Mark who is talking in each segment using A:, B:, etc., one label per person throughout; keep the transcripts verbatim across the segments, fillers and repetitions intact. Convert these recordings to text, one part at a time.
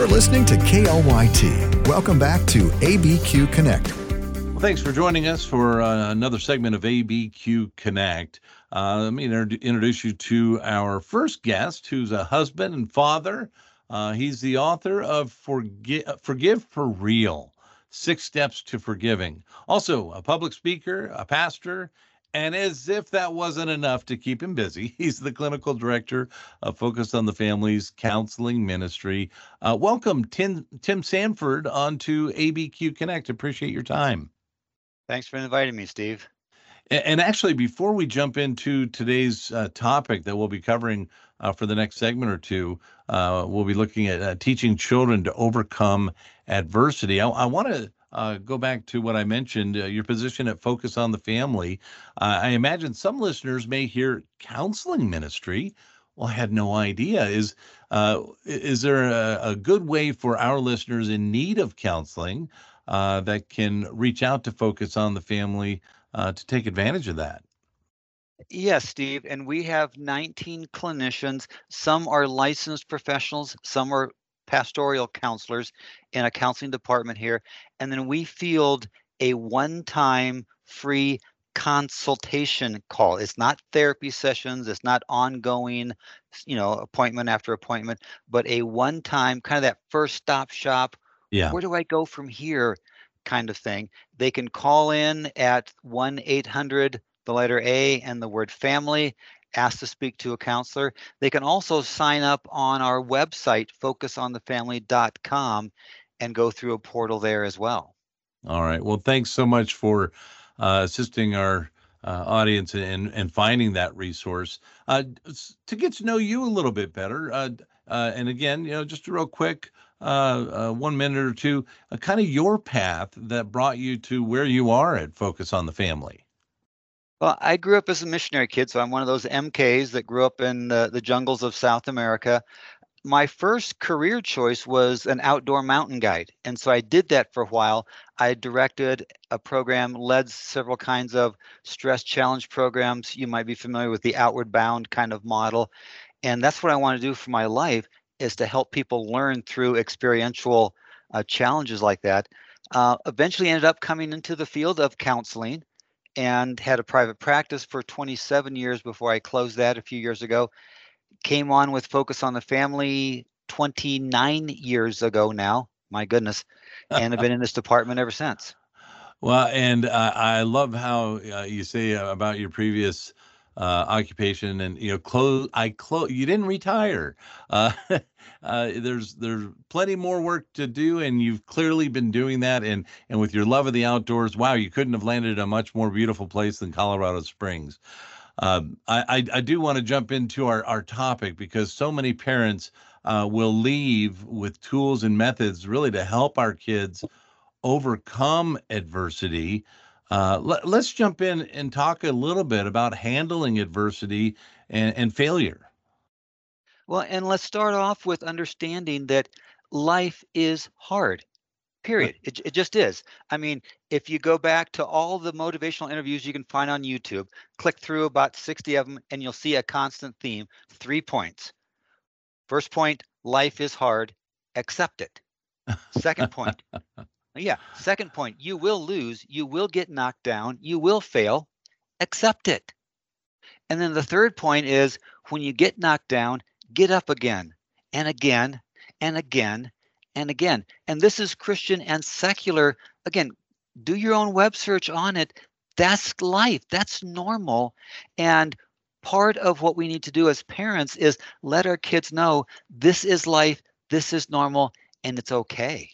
A: You're listening to K L Y T. Welcome back to A B Q Connect.
B: Well, thanks for joining us for uh, another segment of A B Q Connect. Uh, let me inter- introduce you to our first guest, who's a husband and father. Uh, he's the author of Forgi- Forgive for Real, Six Steps to Forgiving. Also, a public speaker, a pastor, and as if that wasn't enough to keep him busy, he's the clinical director of Focus on the Family's counseling ministry. Uh, welcome, Tim, Tim Sanford, onto A B Q Connect. Appreciate your time.
C: Thanks for inviting me, Steve.
B: And, and actually, before we jump into today's uh, topic that we'll be covering uh, for the next segment or two, uh, we'll be looking at uh, teaching children to overcome adversity. I, I want to uh, go back to what I mentioned, uh, your position at Focus on the Family. Uh, I imagine some listeners may hear counseling ministry. Well, I had no idea. Is uh, is there a, a good way for our listeners in need of counseling uh, that can reach out to Focus on the Family uh, to take advantage of that?
C: Yes, Steve. And we have nineteen clinicians. Some are licensed professionals, some are pastoral counselors in a counseling department here. And then we field a one-time free consultation call. It's not therapy sessions, it's not ongoing, you know, appointment after appointment, but a one-time kind of that first stop shop.
B: Yeah.
C: Where do I go from here kind of thing? They can call in at one eight hundred, the letter A and the word family, ask to speak to a counselor. They can also sign up on our website, focus on the family dot com, and go through a portal there as well.
B: All right. Well, thanks so much for uh, assisting our uh, audience in, in finding that resource. Uh, to get to know you a little bit better, uh, uh, and again, you know, just a real quick uh, uh, one minute or two, uh, kind of your path that brought you to where you are at Focus on the Family.
C: Well, I grew up as a missionary kid, so I'm one of those M Ks that grew up in the, the jungles of South America. My first career choice was an outdoor mountain guide. And so I did that for a while. I directed a program, led several kinds of stress challenge programs. You might be familiar with the Outward Bound kind of model. And that's what I want to do for my life, is to help people learn through experiential uh, challenges like that. Uh, eventually ended up coming into the field of counseling and had a private practice for twenty-seven years before I closed that a few years ago. Came on with Focus on the Family twenty-nine years ago now, my goodness, and have been in this department ever since.
B: Well, and uh, I love how uh, you say about your previous uh, occupation, and you know, close. I close. You didn't retire. Uh, uh, there's there's plenty more work to do, and you've clearly been doing that. And and with your love of the outdoors, wow, you couldn't have landed a much more beautiful place than Colorado Springs. Um, I, I I do want to jump into our our topic because so many parents uh, will leave with tools and methods really to help our kids overcome adversity. Uh, let, let's jump in and talk a little bit about handling adversity and, and failure.
C: Well, and let's start off with understanding that life is hard. Period. It, it just is. I mean, if you go back to all the motivational interviews you can find on YouTube, click through about sixty of them, and you'll see a constant theme. Three points. First point, life is hard. Accept it. Second point, yeah. Second point, you will lose. You will get knocked down. You will fail. Accept it. And then the third point is, when you get knocked down, get up again and again and again and again. And this is Christian and secular. Again, do your own web search on it. That's life. That's normal. And part of what we need to do as parents is let our kids know this is life, this is normal, and it's okay.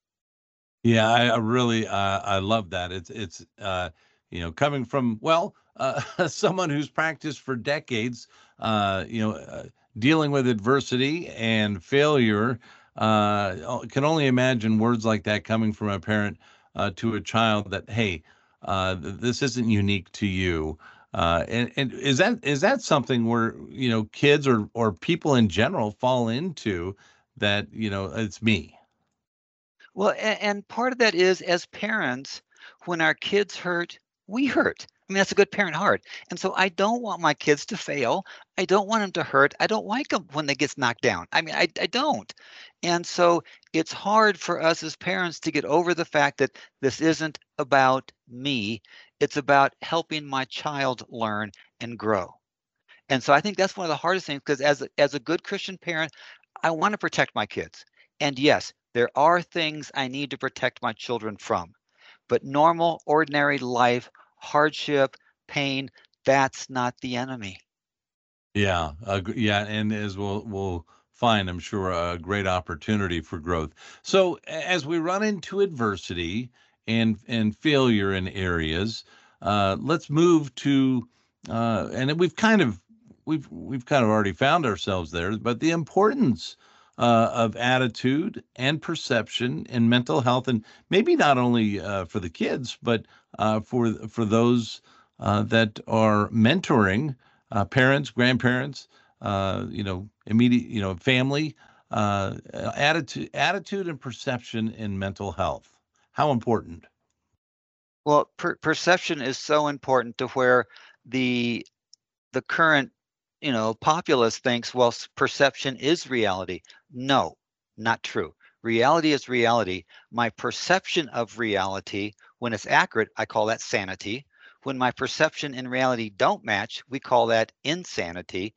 B: Yeah, I, I really uh, I love that. It's it's uh, you know, coming from well uh, someone who's practiced for decades, uh, you know, uh, dealing with adversity and failure. Uh, can only imagine words like that coming from a parent uh, to a child that, hey, uh, this isn't unique to you. Uh, and, and is that is that something where, you know, kids or or people in general fall into that, you know, it's me?
C: Well, and, and part of that is, as parents, when our kids hurt, we hurt. I mean, that's a good parent heart. And so I don't want my kids to fail. I don't want them to hurt. I don't like them when they get knocked down. I mean, I, I don't. And so it's hard for us as parents to get over the fact that this isn't about me. It's about helping my child learn and grow. And so I think that's one of the hardest things, because as a, as a good Christian parent, I want to protect my kids. And yes, there are things I need to protect my children from. But normal, ordinary life, hardship, pain, that's not the enemy.
B: Yeah, uh, g- yeah, and as we'll we'll find, I'm sure, a great opportunity for growth. So a- as we run into adversity and and failure in areas, uh, let's move to uh, and we've kind of we've we've kind of already found ourselves there, but the importance uh, of attitude and perception in mental health, and maybe not only uh, for the kids, but uh, for for those uh, that are mentoring uh, parents, grandparents, uh, you know, immediate, you know, family, uh, attitude, attitude and perception in mental health. How important?
C: Well, per- perception is so important, to where the the current, you know, populace thinks, well, s- perception is reality. No, not true. Reality is reality. My perception of reality, when it's accurate, I call that sanity. When my perception and reality don't match, we call that insanity.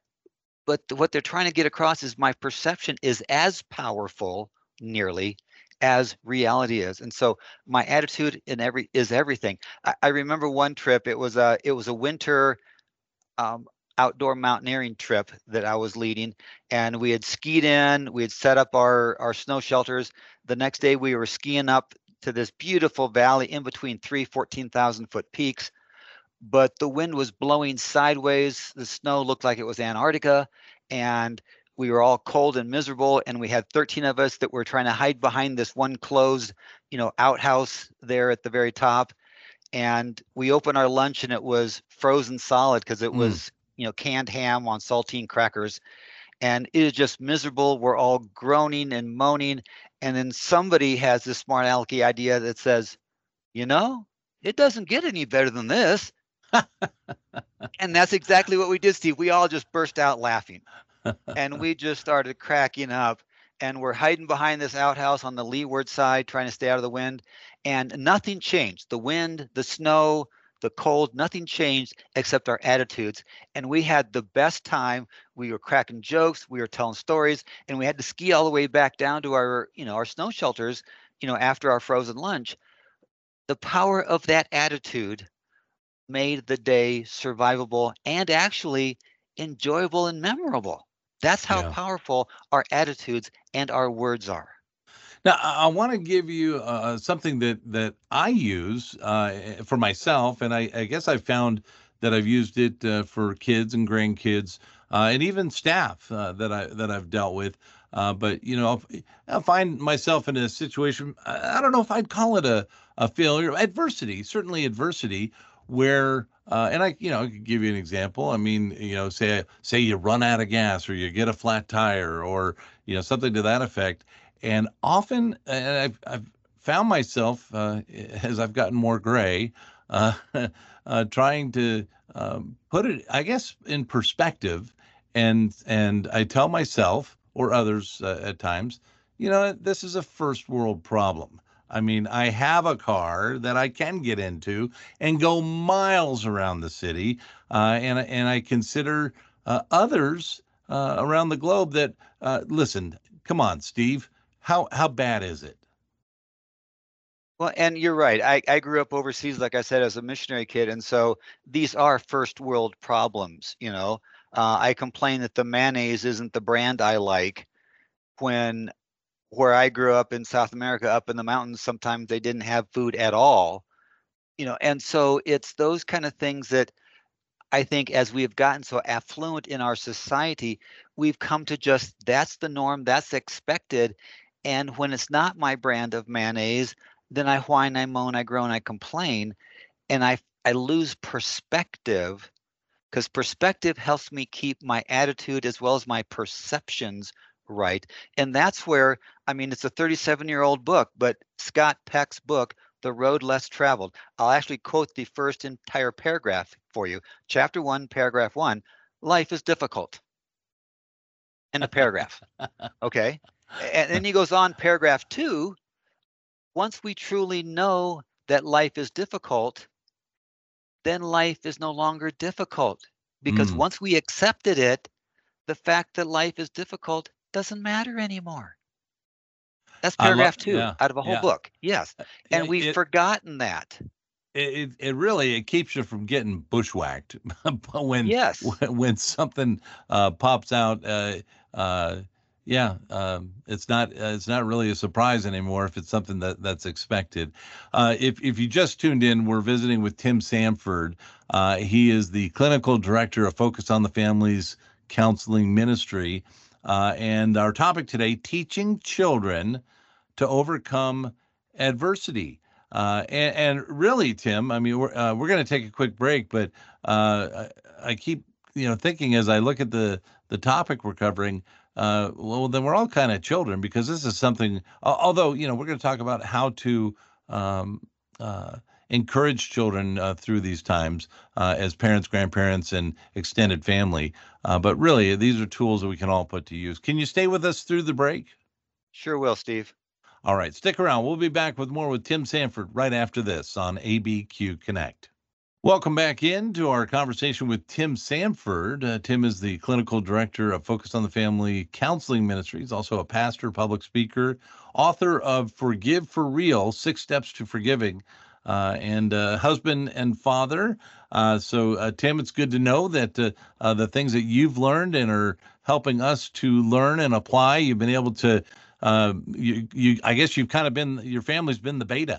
C: But th- what they're trying to get across is my perception is as powerful, nearly, as reality is. And so my attitude in every is everything. I, I remember one trip. It was a it was a winter um, outdoor mountaineering trip that I was leading, and we had skied in. We had set up our our snow shelters. The next day, we were skiing up to this beautiful valley in between three fourteen thousand foot peaks. But the wind was blowing sideways. The snow looked like it was Antarctica, and we were all cold and miserable. And we had thirteen of us that were trying to hide behind this one closed, you know, outhouse there at the very top. And we opened our lunch, and it was frozen solid, because it
B: Mm,
C: was, you know, canned ham on saltine crackers. And it is just miserable. We're all groaning and moaning. And then somebody has this smart alecky idea that says, you know, it doesn't get any better than this. And that's exactly what we did, Steve. We all just burst out laughing, and we just started cracking up. And we're hiding behind this outhouse on the leeward side, trying to stay out of the wind. And nothing changed. The wind, the snow, the cold, nothing changed except our attitudes. And we had the best time. We were cracking jokes, we were telling stories, and we had to ski all the way back down to our, you know, our snow shelters, you know, after our frozen lunch. The power of that attitude made the day survivable and actually enjoyable and memorable. That's how
B: yeah.
C: powerful our attitudes and our words are.
B: Now, I, I want to give you uh, something that that I use uh, for myself, and I, I guess I've found that I've used it uh, for kids and grandkids, uh, and even staff uh, that I that I've dealt with. Uh, but you know, I'll, I'll find myself in a situation. I I don't know if I'd call it a a failure, adversity, certainly adversity, where uh, and I, you know, I could give you an example. I mean, you know, say say you run out of gas, or you get a flat tire, or you know, something to that effect. And often, and I've, I've found myself uh, as I've gotten more gray, uh, uh, trying to um, put it, I guess, in perspective. And and I tell myself or others uh, at times, you know, this is a first world problem. I mean, I have a car that I can get into and go miles around the city, uh, and and I consider uh, others uh, around the globe that uh, listen. Come on, Steve. How how bad is it?
C: Well, and you're right. I, I grew up overseas, like I said, as a missionary kid. And so these are first world problems. You know, uh, I complain that the mayonnaise isn't the brand I like, when where I grew up in South America, up in the mountains, sometimes they didn't have food at all. You know, and so it's those kind of things that I think, as we have gotten so affluent in our society, we've come to just, that's the norm, that's expected. And when it's not my brand of mayonnaise, then I whine, I moan, I groan, I complain, and I I lose perspective, because perspective helps me keep my attitude as well as my perceptions right. And that's where, I mean, it's a thirty-seven year old book, but Scott Peck's book, the road less traveled. I'll actually quote the first entire paragraph for you. Chapter one, paragraph one, life is difficult. In a paragraph, okay? And then he goes on, paragraph two, once we truly know that life is difficult, then life is no longer difficult. Because
B: Mm.
C: once we accepted it, the fact that life is difficult doesn't matter anymore. That's
B: I love,
C: paragraph two
B: yeah,
C: out of a whole
B: yeah.
C: book. Yes.
B: Yeah,
C: And we've
B: it,
C: forgotten that.
B: it it really it keeps you from getting bushwhacked when
C: Yes.
B: when, when something uh, pops out. Uh, uh, yeah, um, it's not uh, it's not really a surprise anymore if it's something that that's expected. Uh, if if you just tuned in, we're visiting with Tim Sanford. Uh, he is the clinical director of Focus on the Family's Counseling Ministry, uh, and our topic today: teaching children to overcome adversity. Uh, and, and really, Tim, I mean, we're uh, we're going to take a quick break, but uh, I, I keep you know thinking as I look at the the topic we're covering. Uh, well, then we're all kind of children because this is something. Although you know, we're going to talk about how to um, uh, encourage children uh, through these times uh, as parents, grandparents, and extended family. Uh, but really, these are tools that we can all put to use. Can you stay with us through the break?
C: Sure will, Steve.
B: All right, stick around. We'll be back with more with Tim Sanford right after this on A B Q Connect. Welcome back into our conversation with Tim Sanford. Uh, Tim is the clinical director of Focus on the Family Counseling Ministry. He's also a pastor, public speaker, author of Forgive for Real, Six Steps to Forgiving, uh, and uh, husband and father. Uh, so, uh, Tim, it's good to know that uh, uh, the things that you've learned and are helping us to learn and apply, you've been able to, uh, you, you, I guess you've kind of been, your family's been the beta.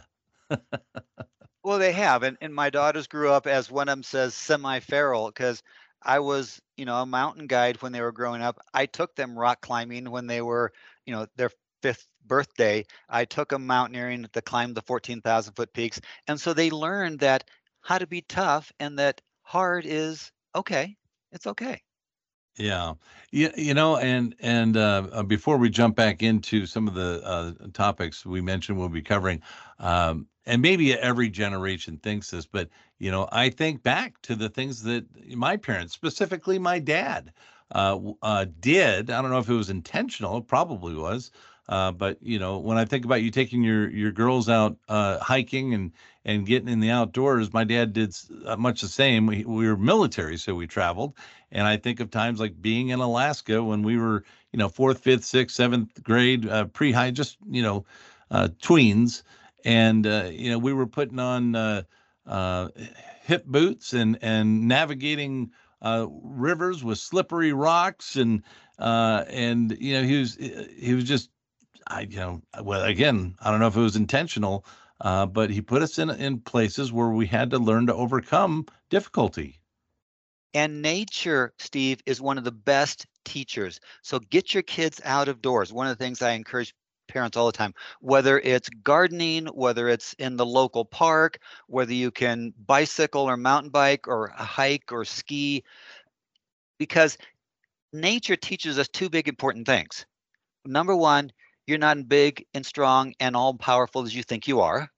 C: Well, they have, and, and my daughters grew up, as one of them says, semi-feral, because I was, you know, a mountain guide when they were growing up. I took them rock climbing when they were, you know, their fifth birthday. I took them mountaineering to climb the fourteen thousand foot peaks, and so they learned that how to be tough and that hard is okay. It's okay.
B: Yeah, you, you know, and and uh, uh, before we jump back into some of the uh, topics we mentioned we'll be covering, um, and maybe every generation thinks this, but you know, I think back to the things that my parents, specifically my dad, uh, w- uh, did. I don't know if it was intentional, it probably was, uh, but you know, when I think about you taking your your girls out uh, hiking and and getting in the outdoors, my dad did s- uh, much the same. We, we were military, so we traveled. And I think of times like being in Alaska when we were, you know, fourth, fifth, sixth, seventh grade, uh, pre-high, just, you know, uh, tweens. And, uh, you know, we were putting on uh, uh, hip boots and, and navigating uh, rivers with slippery rocks. And, uh, and, you know, he was, he was just, I, you know, well, again, I don't know if it was intentional, uh, but he put us in, in places where we had to learn to overcome difficulty.
C: And nature, Steve, is one of the best teachers. So get your kids out of doors. One of the things I encourage parents all the time, whether it's gardening, whether it's in the local park, whether you can bicycle or mountain bike or hike or ski, because nature teaches us two big important things. Number one, you're not as big and strong and all powerful as you think you are.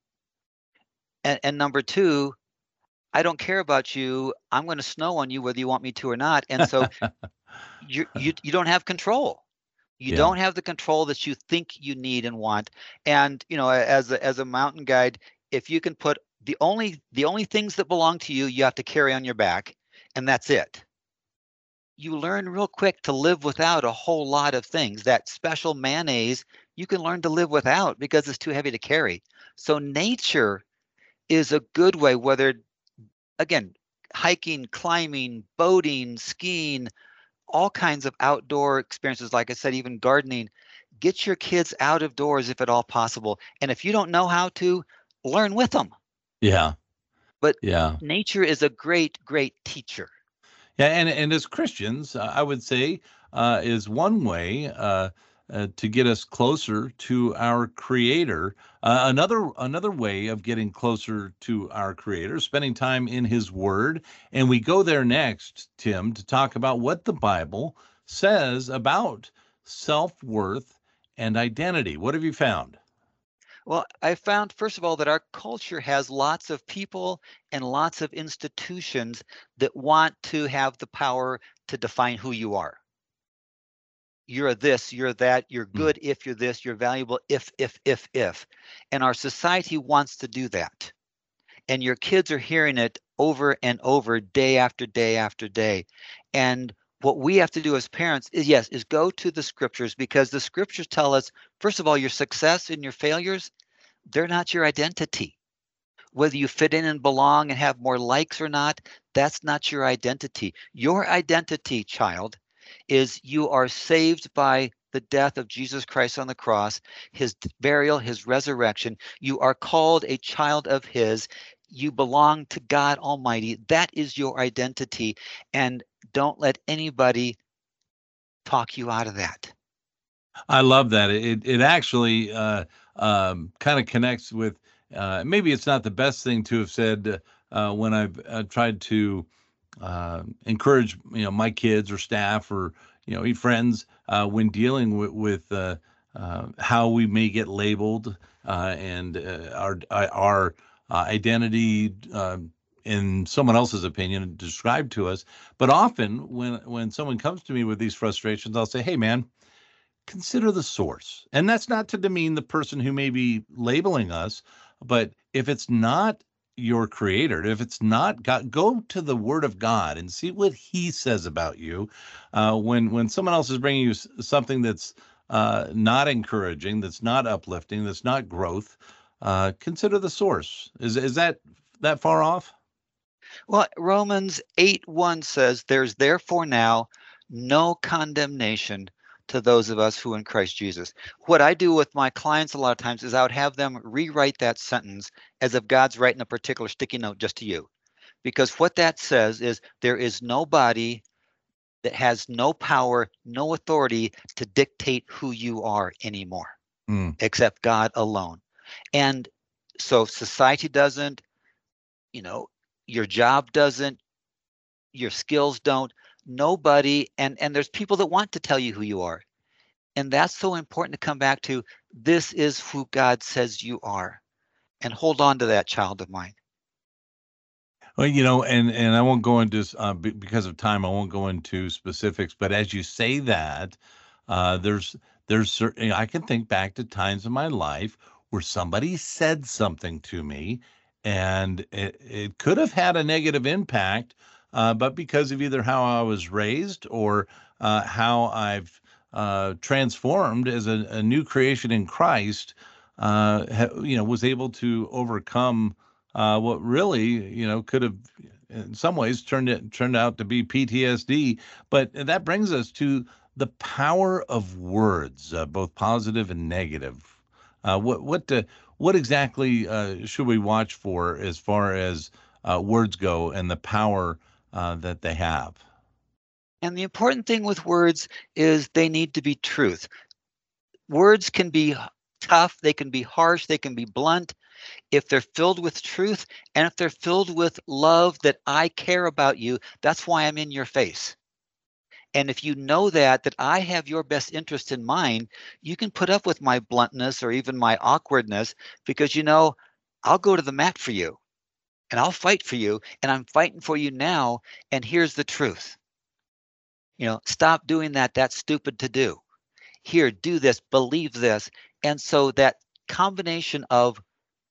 C: And, and number two, I don't care about you. I'm going to snow on you whether you want me to or not. And so you you you don't have control. You
B: Yeah.
C: don't have the control that you think you need and want. And you know, as a, as a mountain guide, if you can put the only the only things that belong to you, you have to carry on your back, and that's it. You learn real quick to live without a whole lot of things. That special mayonnaise, you can learn to live without because it's too heavy to carry. So nature is a good way, whether again, hiking, climbing, boating, skiing, all kinds of outdoor experiences. Like I said, even gardening. Get your kids out of doors if at all possible. And if you don't know how to, learn with them.
B: Yeah.
C: But
B: Yeah.
C: nature is a great, great teacher.
B: Yeah, and and as Christians, uh, I would say uh, is one way uh, uh, to get us closer to our Creator. Uh, another another way of getting closer to our Creator, spending time in His Word, and we go there next, Tim, to talk about what the Bible says about self-worth and identity. What have you found?
C: Well, I found, first of all, that our culture has lots of people and lots of institutions that want to have the power to define who you are. You're a this, you're that, you're
B: Mm.
C: good if you're this, you're valuable if, if, if, if. And our society wants to do that. And your kids are hearing it over and over, day after day after day. And what we have to do as parents is, yes, is go to the scriptures, because the scriptures tell us, first of all, your success and your failures, they're not your identity. Whether you fit in and belong and have more likes or not, that's not your identity. Your identity, child, is you are saved by the death of Jesus Christ on the cross, his burial, his resurrection. You are called a child of his. You belong to God Almighty. That is your identity. And don't let anybody talk you out of that.
B: I love that. It it actually uh, um, kind of connects with. Uh, maybe it's not the best thing to have said uh, when I've uh, tried to uh, encourage, you know, my kids or staff or, you know, friends uh, when dealing with, with uh, uh, how we may get labeled uh, and uh, our our uh, identity. Uh, in someone else's opinion described to us. But often when when someone comes to me with these frustrations, I'll say, hey man, consider the source. And that's not to demean the person who may be labeling us, but if it's not your creator, if it's not God, go to the word of God and see what he says about you. Uh, when, when someone else is bringing you something that's uh, not encouraging, that's not uplifting, that's not growth, uh, consider the source. Is, is that that far off?
C: Well, Romans eight one says, there's therefore now no condemnation to those of us who are in Christ Jesus. What I do with my clients a lot of times is I would have them rewrite that sentence as if God's writing a particular sticky note just to you. Because what that says is there is nobody that has no power, no authority to dictate who you are anymore,
B: Mm.
C: except God alone. And so society doesn't, you know, your job doesn't, your skills don't, nobody, and and there's people that want to tell you who you are. And that's so important to come back to. This is who God says you are, and hold on to that, child of mine.
B: Well, you know, and and I won't go into uh, b- because of time. I won't go into specifics. But as you say that, uh, there's there's certain. I can think back to times in my life where somebody said something to me, and it, it could have had a negative impact, uh, but because of either how I was raised or uh, how I've uh, transformed as a, a new creation in Christ, uh, ha, you know, was able to overcome uh, what really, you know, could have in some ways turned it turned out to be P T S D. But that brings us to the power of words, uh, both positive and negative. Uh, what what uh, what exactly uh, should we watch for as far as uh, words go and the power uh, that they have?
C: And the important thing with words is they need to be truth. Words can be tough, they can be harsh, they can be blunt. If they're filled with truth and if they're filled with love that I care about you, that's why I'm in your face. And if you know that, that I have your best interest in mind, you can put up with my bluntness or even my awkwardness, because you know, I'll go to the mat for you and I'll fight for you, and I'm fighting for you now. And here's the truth. You know, stop doing that. That's stupid to do. Here, do this, believe this. And so that combination of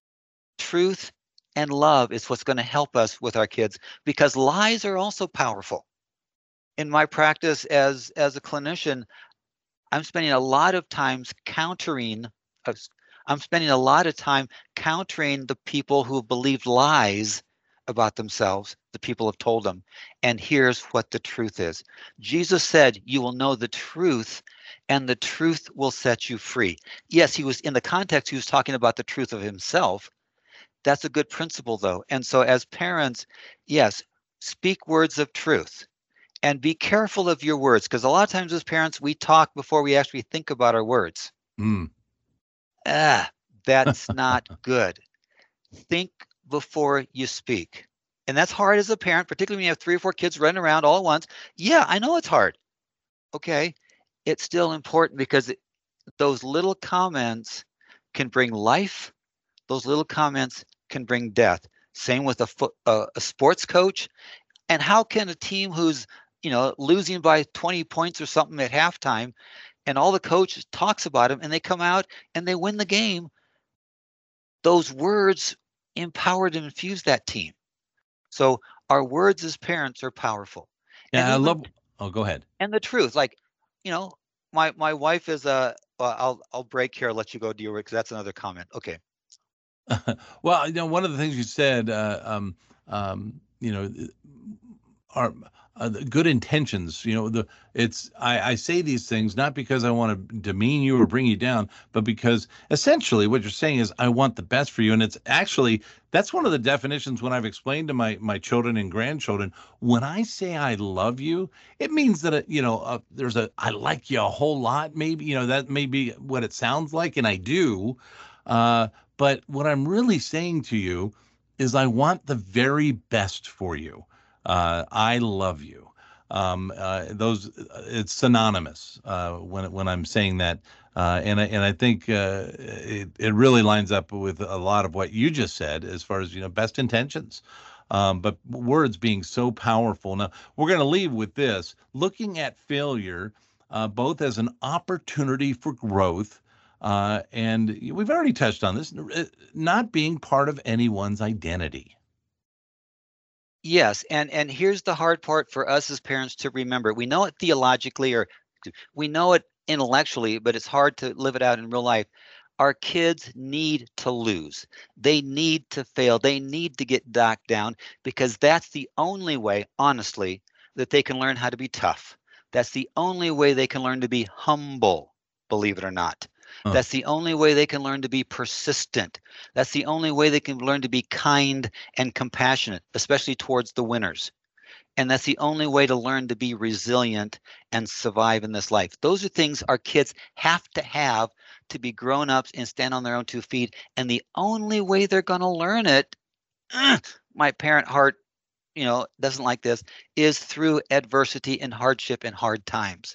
C: truth and love is what's going to help us with our kids, because lies are also powerful. In my practice as as a clinician, I'm spending a lot of times countering I'm spending a lot of time countering the people who believe lies about themselves, the people have told them. And here's what the truth is. Jesus said, you will know the truth, and the truth will set you free. Yes, he was in the context, he was talking about the truth of himself. That's a good principle, though. And so as parents, yes, speak words of truth. And be careful of your words, because a lot of times as parents, we talk before we actually think about our words.
B: Mm.
C: Ah, that's not good. Think before you speak. And that's hard as a parent, particularly when you have three or four kids running around all at once. Yeah, I know it's hard. Okay. It's still important, because it, those little comments can bring life. Those little comments can bring death. Same with a, fo- uh, a sports coach. And how can a team who's, you know, losing by twenty points or something at halftime, and all the coach talks about them, and they come out and they win the game, those words empowered and infused that team. So our words as parents are powerful.
B: Yeah,
C: And
B: I
C: even,
B: love. Oh, go ahead.
C: and the truth, like, you know, my my wife is a. Well, I'll I'll break here. Let you go, dear, because that's another comment. Okay.
B: Well, you know, one of the things you said, uh, um, um, you know, are uh, the good intentions. You know, the it's I, I say these things not because I want to demean you or bring you down, but because essentially what you're saying is I want the best for you, and it's actually that's one of the definitions when I've explained to my my children and grandchildren. When I say I love you, it means that uh, you know uh, there's a I like you a whole lot. Maybe you know that may be what it sounds like, and I do. Uh, but what I'm really saying to you is I want the very best for you. Uh, I love you. Um, uh, those it's synonymous uh, when when I'm saying that, uh, and I and I think uh, it it really lines up with a lot of what you just said as far as you know best intentions. Um, but words being so powerful. Now we're going to leave with this: looking at failure uh, both as an opportunity for growth. Uh, and we've already touched on this, not being part of anyone's identity.
C: Yes, and and here's the hard part for us as parents to remember. We know it theologically, or we know it intellectually, but it's hard to live it out in real life. Our kids need to lose. They need to fail. They need to get knocked down, because that's the only way, honestly, that they can learn how to be tough. That's the only way they can learn to be humble, believe it or not.
B: Huh.
C: That's the only way they can learn to be persistent. That's the only way they can learn to be kind and compassionate, especially towards the winners. And that's the only way to learn to be resilient and survive in this life. Those are things our kids have to have to be grown-ups and stand on their own two feet. And the only way they're going to learn it, my parent heart, you know, doesn't like this, is through adversity and hardship and hard times.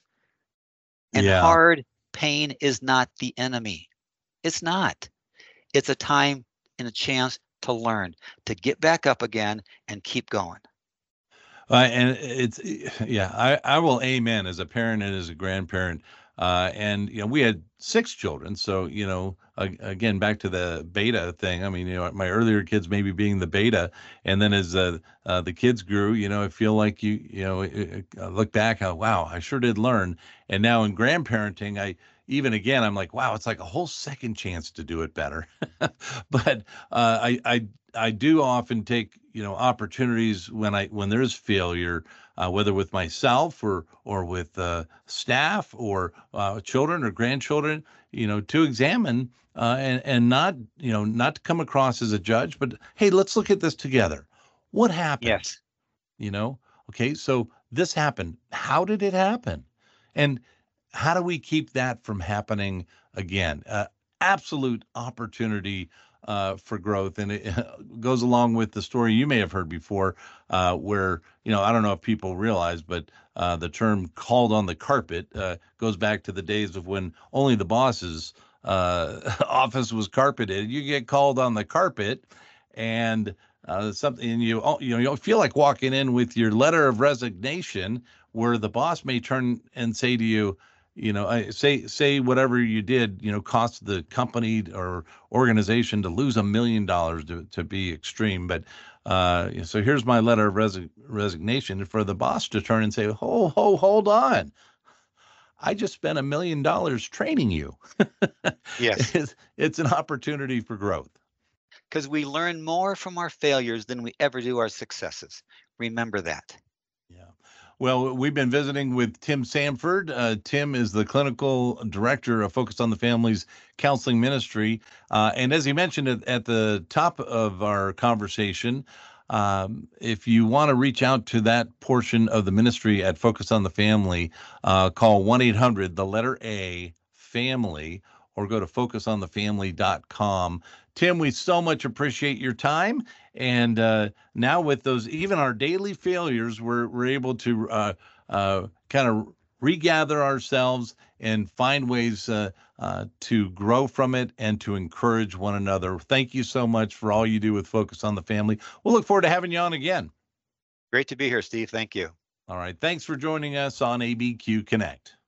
C: And
B: Yeah.
C: hard pain is not the enemy. It's not. It's a time and a chance to learn, to get back up again and keep going.
B: Uh, and it's yeah, I, I will amen as a parent and as a grandparent. Uh, and you know, we had six children, so you know, uh, again, back to the beta thing. I mean, you know, my earlier kids maybe being the beta, and then as uh, uh, the kids grew, you know, I feel like you, you know, I look back, oh, wow, I sure did learn. And now in grandparenting, I even again, I'm like, wow, it's like a whole second chance to do it better. But uh, I, I, I do often take, you know, opportunities when I when there's failure, uh, whether with myself or or with uh, staff or uh, children or grandchildren, you know, to examine uh, and and not, you know, not to come across as a judge, but hey, let's look at this together. What happened?
C: Yes.
B: You know, okay, so this happened. How did it happen? And how do we keep that from happening again? Uh, absolute opportunity uh, for growth. And it goes along with the story you may have heard before, uh, where, you know, I don't know if people realize, but uh, the term called on the carpet uh, goes back to the days of when only the boss's uh, office was carpeted. You get called on the carpet and uh, something, and you, you know, you feel like walking in with your letter of resignation, where the boss may turn and say to you, you know, I say say whatever you did, you know, cost the company or organization to lose a million dollars to to be extreme. But uh, so here's my letter of resi- resignation, for the boss to turn and say, "Oh, ho, hold on, I just spent a million dollars training you."
C: Yes.
B: it's, it's an opportunity for growth.
C: Because we learn more from our failures than we ever do our successes. Remember that.
B: Yeah. Well, we've been visiting with Tim Sanford. Uh, Tim is the clinical director of Focus on the Family's counseling ministry. Uh, and as he mentioned at, at the top of our conversation, um, if you want to reach out to that portion of the ministry at Focus on the Family, uh, call one eight hundred, the letter A, family, or go to focus on the family dot com. Tim, we so much appreciate your time. And uh, now with those, even our daily failures, we're we're able to uh, uh, kind of regather ourselves and find ways uh, uh, to grow from it and to encourage one another. Thank you so much for all you do with Focus on the Family. We'll look forward to having you on again.
C: Great to be here, Steve. Thank you.
B: All right. Thanks for joining us on A B Q Connect.